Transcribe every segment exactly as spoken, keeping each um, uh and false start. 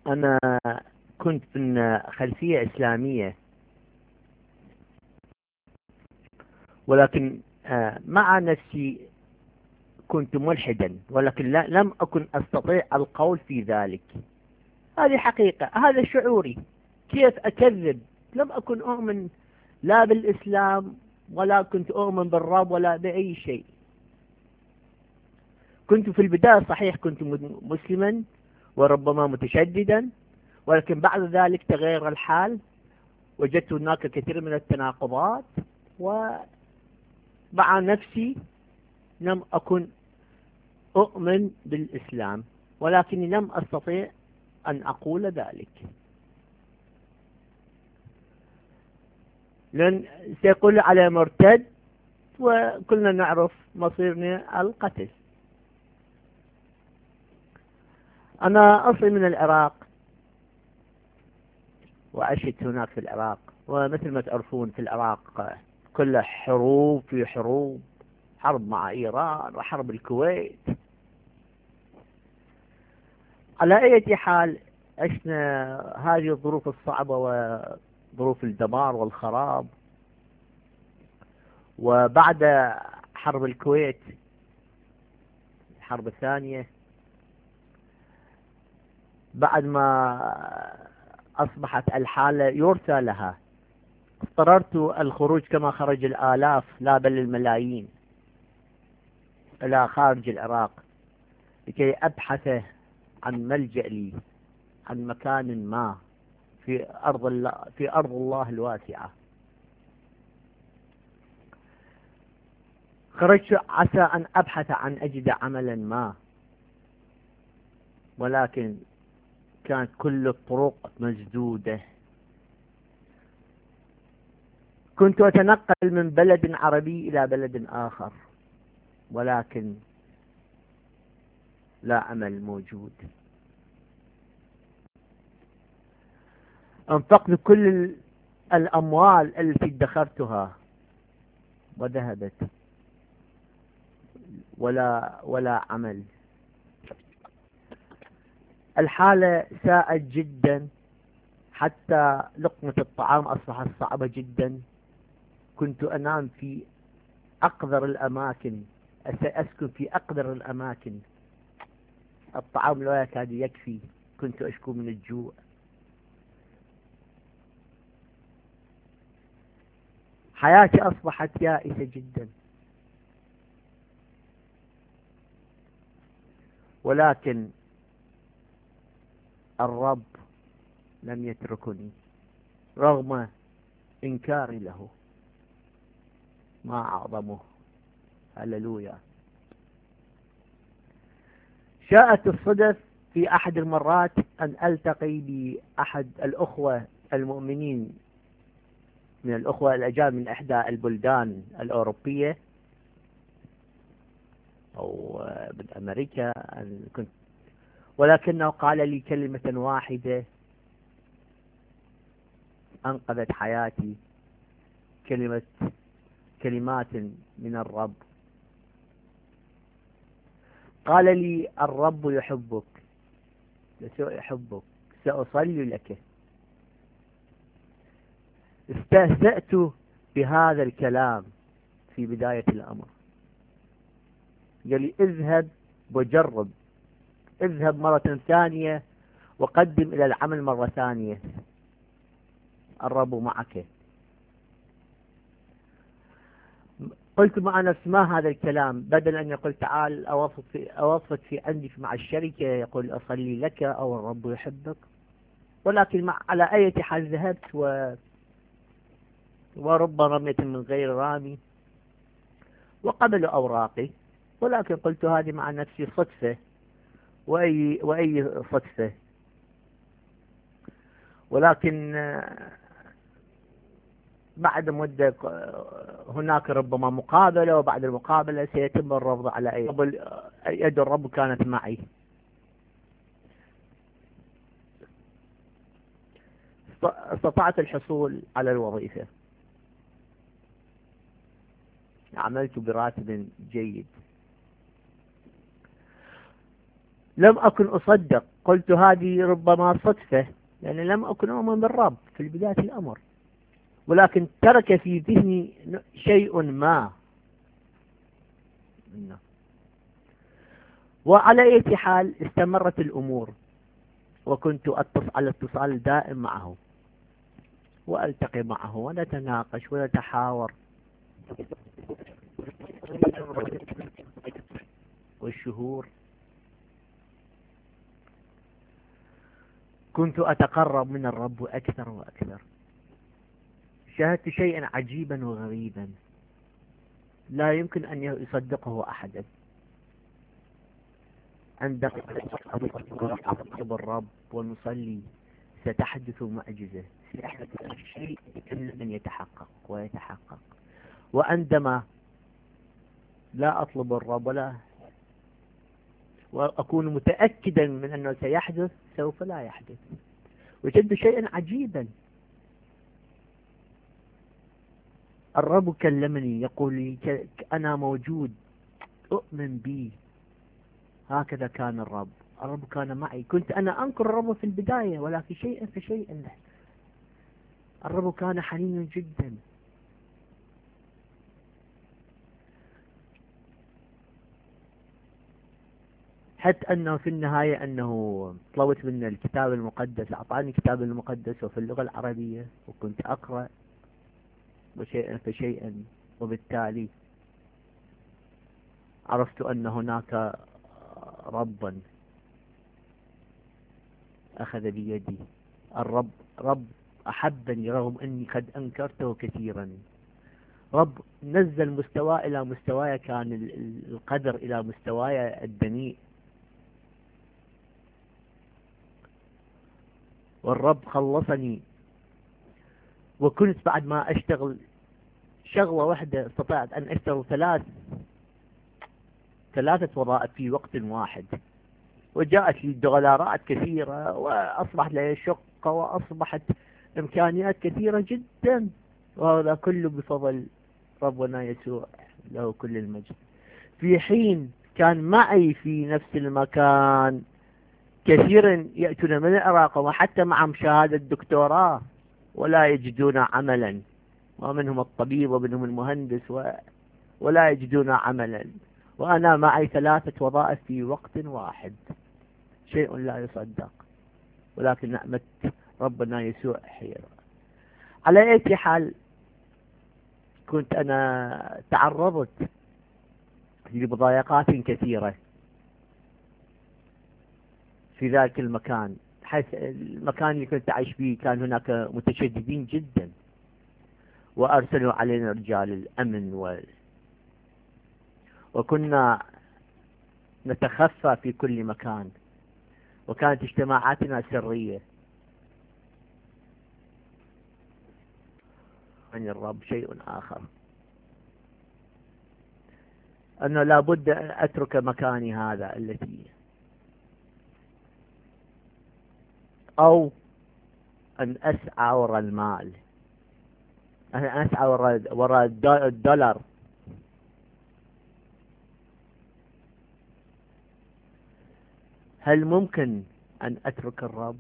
أنا كنت من خلفية إسلامية، ولكن مع نفسي كنت ملحدا، ولكن لا لم أكن أستطيع القول في ذلك. هذه حقيقة، هذا شعوري. كيف أكذب؟ لم أكن أؤمن لا بالإسلام ولا كنت أؤمن بالرب ولا بأي شيء. كنت في البداية صحيح كنت مسلما وربما متشددا، ولكن بعد ذلك تغير الحال. وجدت هناك كثير من التناقضات، ومع نفسي لم أكن أؤمن بالإسلام، ولكني لم أستطيع أن أقول ذلك، لأن سيقول على مرتد، وكلنا نعرف مصيرنا القتل. أنا أصلي من العراق، وعشت هناك في العراق، ومثل ما تعرفون في العراق كلها حروب في حروب، حرب مع إيران وحرب الكويت. على أي حال عشنا هذه الظروف الصعبة وظروف الدمار والخراب. وبعد حرب الكويت، الحرب الثانية، بعد ما أصبحت الحالة يرثى لها، اضطررت الخروج كما خرج الآلاف لا بل الملايين إلى خارج العراق لكي أبحث عن ملجأ لي، عن مكان ما في أرض الله في أرض الله الواسعة. خرجت عسى أن أبحث عن أجد عملا ما، ولكن كانت كل الطرق مسدودة. كنت أتنقل من بلد عربي إلى بلد آخر، ولكن لا عمل موجود. انفقت كل الأموال التي ادخرتها وذهبت، ولا ولا عمل. الحالة ساءت جدا، حتى لقمة الطعام أصبحت صعبة جدا. كنت أنام في أقذر الأماكن، أسكن في أقذر الأماكن، الطعام لا يكاد يكفي، كنت أشكو من الجوع. حياتي أصبحت يائسة جدا، ولكن الرب لم يتركني رغم إنكاري له. ما أعظمه. هللويا. شاءت الصدف في أحد المرات أن ألتقي بأحد الأخوة المؤمنين من الأخوة الأجانب من إحدى البلدان الأوروبية أو من أمريكا، كنت ولكنه قال لي كلمة واحدة أنقذت حياتي، كلمة كلمات من الرب. قال لي الرب يحبك، يحبك، سأصلي لك. استهزأت بهذا الكلام في بداية الأمر. قال لي اذهب وجرب، اذهب مرة ثانية وقدم إلى العمل مرة ثانية، الرب معك. قلت مع نفسي ما هذا الكلام، بدل أن يقول تعال أوصف في, أوصف في عندي مع الشركة، يقول أصلي لك أو الرب يحبك. ولكن مع على أي حال ذهبت، و ورب رمية من غير رامي، وقبلوا أوراقي. ولكن قلت هذه مع نفسي صدفة، وأي, وأي صدفة. ولكن بعد مدة هناك ربما مقابلة، وبعد المقابلة سيتم الرفض على أي يد الرب كانت معي. استطعت الحصول على الوظيفة، عملت براتب جيد. لم أكن أصدق، قلت هذه ربما صدفة، لأن لم أكن أؤمن بالرب في بداية الأمر، ولكن ترك في ذهني شيء ما. وعلى أي حال استمرت الأمور، وكنت أتصل على اتصال دائم معه، وألتقي معه ونتناقش ونتحاور. والشهور كنت أتقرب من الرب أكثر وأكثر. شاهدت شيئا عجيبا وغريبا لا يمكن أن يصدقه أحد. عندما نطلب الرب ونصلي ستحدث معجزة، سيحدث شيء أن يتحقق ويتحقق. وعندما لا أطلب الرب ولا وأكون متأكدا من أنه سيحدث، سوف لا يحدث. وجدت شيئا عجيبا. الرب كلمني يقول لي أنا موجود، أؤمن بي. هكذا كان الرب. الرب كان معي. كنت أنا أنكر الرب في البداية، ولكن شيئا فشيئا الرب كان حنينا جدا. حتى أنه في النهاية أنه طلبت منه الكتاب المقدس، أعطاني الكتاب المقدس وفي اللغة العربية، وكنت أقرأ وشيئا فشيئا، وبالتالي عرفت أن هناك ربا أخذ بيدي. الرب رب أحبني رغم أني قد أنكرته كثيرا. رب نزل مستوى إلى مستواي، كان القدر إلى مستواي الدنيء، والرب خلصني. وكنت بعد ما أشتغل شغلة واحدة استطعت أن أشتغل ثلاث ثلاثة وظائف في وقت واحد، وجاءت لي دولارات كثيرة، وأصبحت لي شقة، وأصبحت إمكانيات كثيرة جدا، وهذا كله بفضل ربنا يسوع له كل المجد. في حين كان معي في نفس المكان كثيرا يأتون من العراق وحتى معهم شهادة دكتوراه ولا يجدون عملا، ومنهم الطبيب ومنهم المهندس و... ولا يجدون عملا، وأنا معي ثلاثة وظائف في وقت واحد. شيء لا يصدق، ولكن نعمة ربنا يسوع حيرة. على أي حال كنت أنا تعرضت لمضايقات كثيرة في ذلك المكان، حيث المكان اللي كنت أعيش فيه كان هناك متشددين جدا، وأرسلوا علينا رجال الأمن و... وكنا نتخفى في كل مكان، وكانت اجتماعاتنا سرية. عن الرب شيء آخر، أنه لابد أن أترك مكاني هذا التي، أو أن أسعى وراء المال، أن أسعى وراء الدولار. هل ممكن أن أترك الرب؟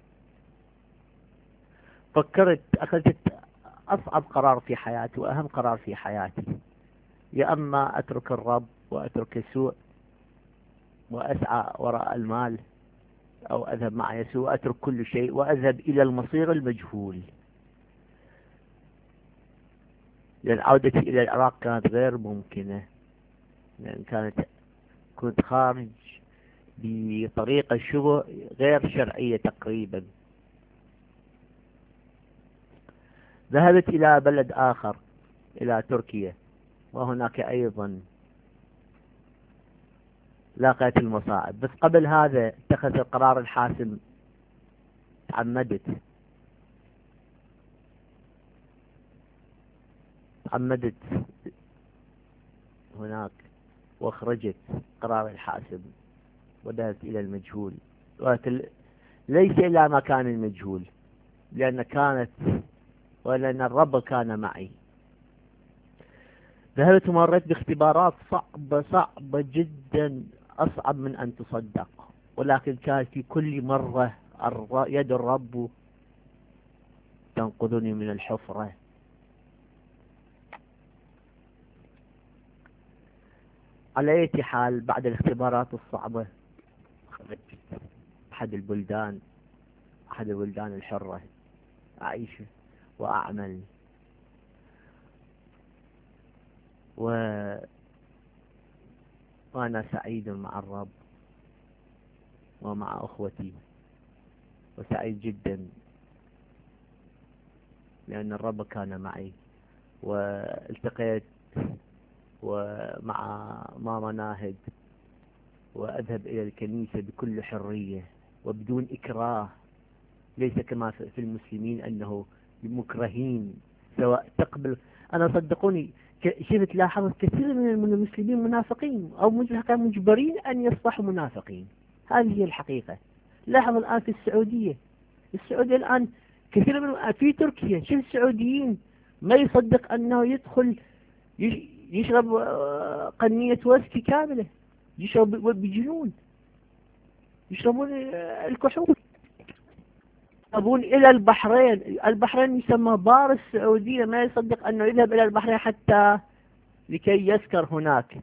فكرت، أخذت أصعب قرار في حياتي وأهم قرار في حياتي، يا أما أترك الرب وأترك يسوع وأسعى وراء المال، أو أذهب مع يسوع أترك كل شيء وأذهب إلى المصير المجهول. لأن عودتي إلى العراق كانت غير ممكنة، لأن كانت كنت خارج بطريقة شبه غير شرعية تقريبا. ذهبت إلى بلد آخر، إلى تركيا، وهناك أيضا لاقيت المصاعب. بس قبل هذا اتخذ القرار الحاسم، تعمدت تعمدت هناك، واخرجت قرار الحاسم وذهبت إلى المجهول، ليس إلى مكان المجهول، لأن كانت ولأن الرب كان معي. ذهبت ومريت باختبارات صعبة صعبة جدا، أصعب من أن تصدق. ولكن كان في كل مرة يد الرب تنقذني من الحفرة. على أي حال بعد الاختبارات الصعبة خرجت أحد البلدان أحد البلدان الحرة أعيش وأعمل، و... وأنا سعيد مع الرب ومع أخوتي، وسعيد جدا لأن الرب كان معي. والتقيت ومع ماما ناهد، وأذهب إلى الكنيسة بكل حرية وبدون إكراه، ليس كما في المسلمين أنه مكرهين سواء تقبل. أنا صدقوني شفت لاحظت كثير من المسلمين منافقين أو مجبرين أن يصبحوا منافقين. هذه هي الحقيقة. لاحظ الآن في السعودية السعودية الآن كثير من في تركيا شوف السعوديين ما يصدق أنه يدخل يشرب قنية ويسكي كاملة، يشرب بجنون، يشربون الكحول. يذهبون إلى البحرين، البحرين يسمى بار السعودية، ما يصدق أنه يذهب إلى البحرين حتى لكي يسكر هناك،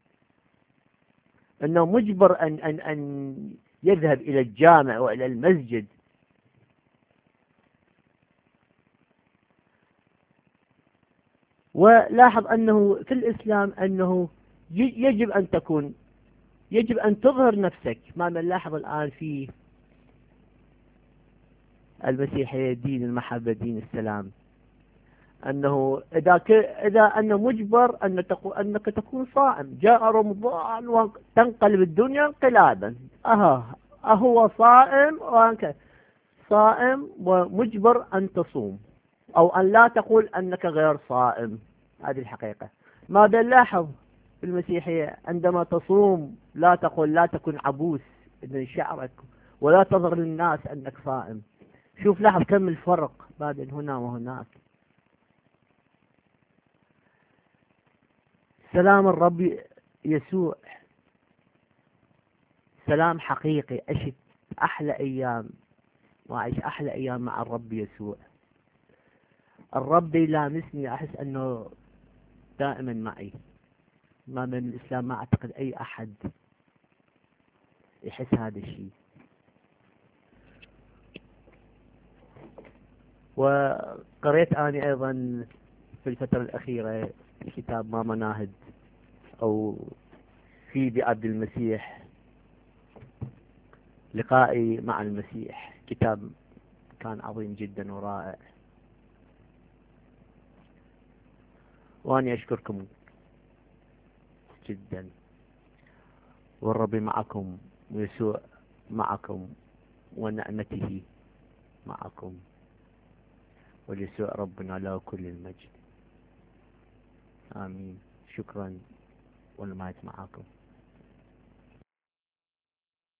أنه مجبر أن, أن, أن يذهب إلى الجامع وإلى المسجد. ولاحظ أنه في الإسلام أنه يجب أن تكون يجب أن تظهر نفسك. ما نلاحظ الآن في المسيحية دين المحبة دين السلام، أنه إذا ك... إذا أنه مجبر أن تقو... أنك تكون صائم. جاء رمضان وتنقلب الدنيا انقلابا، أها أهو صائم وأنك صائم ومجبر أن تصوم، أو أن لا تقول أنك غير صائم. هذه الحقيقة. ماذا نلاحظ في المسيحية؟ عندما تصوم لا تقول، لا تكن عبوس من شعرك، ولا تظهر للناس أنك صائم. شوف لاحظ كم الفرق بين هنا وهناك. سلام الرب يسوع سلام حقيقي. عشت أحلى أيام وأعيش أحلى أيام مع الرب يسوع. الرب يلامسني، أحس أنه دائما معي. ما من الإسلام ما أعتقد أي أحد يحس هذا الشيء. وقرأت أنا أيضا في الفترة الأخيرة كتاب ماما ناهد أو في بعبد المسيح، لقائي مع المسيح. كتاب كان عظيم جدا ورائع، وأنا أشكركم جدا، والرب معكم ويسوع معكم ونعمته معكم، وليسوع ربنا له كل المجد. آمين. شكرا، والمايك معكم.